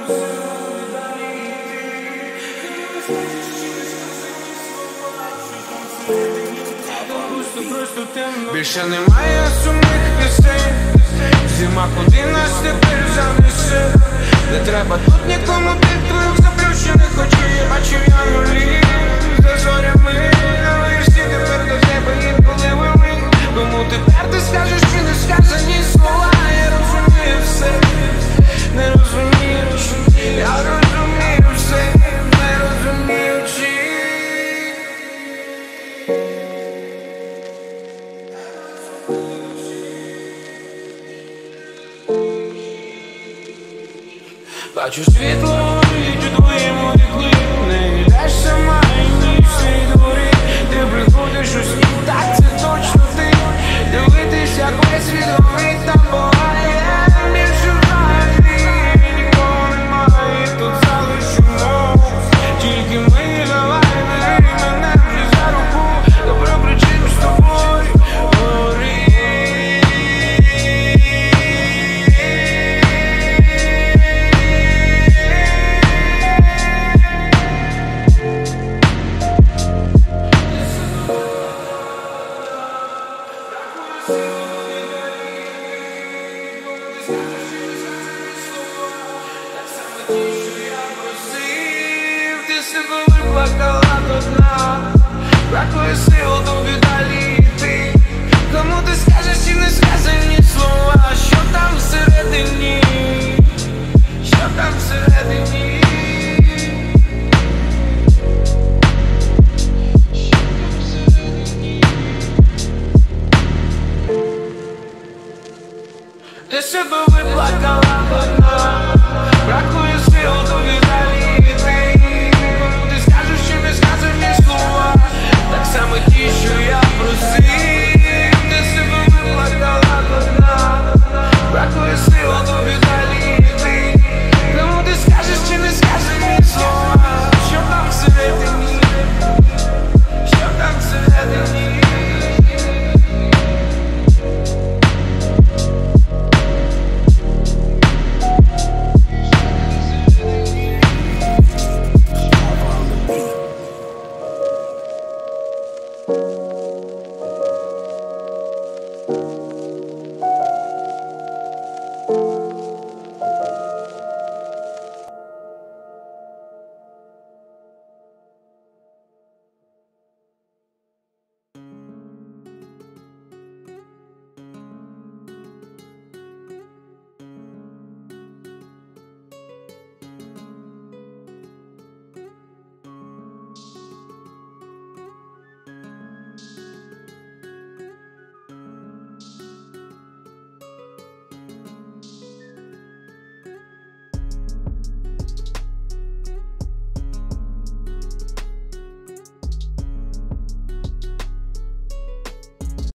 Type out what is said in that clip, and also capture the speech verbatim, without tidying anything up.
Більше немає сумних пісень, зима куди нас тепер занесе. Не треба тут нікому від твоїх заплющених очей. Я бачив я нулі за зорями, але всі тепер до тебе інколи вели. Кому тепер ти скажеш чи не сказані слова? Я розумію все, не розумієш. Я розумію все, не розуміючи. Бачу світло, річ у твоєму вікні. Не йдеш сама і ні в свій дворі. Ти приходиш у сні, так це точно ти. Дивитись, як весь світ горить там палає. Більше взагалі нікого немає. Тут залишимо тільки ми. Давай, бери мене вже за руку. Добре причину з тобою говори. Ти себе виплакала до дна, бракує сил тобі далі йти. Кому ти скажеш і не сказані слова? Що там всередині? Що там всередині?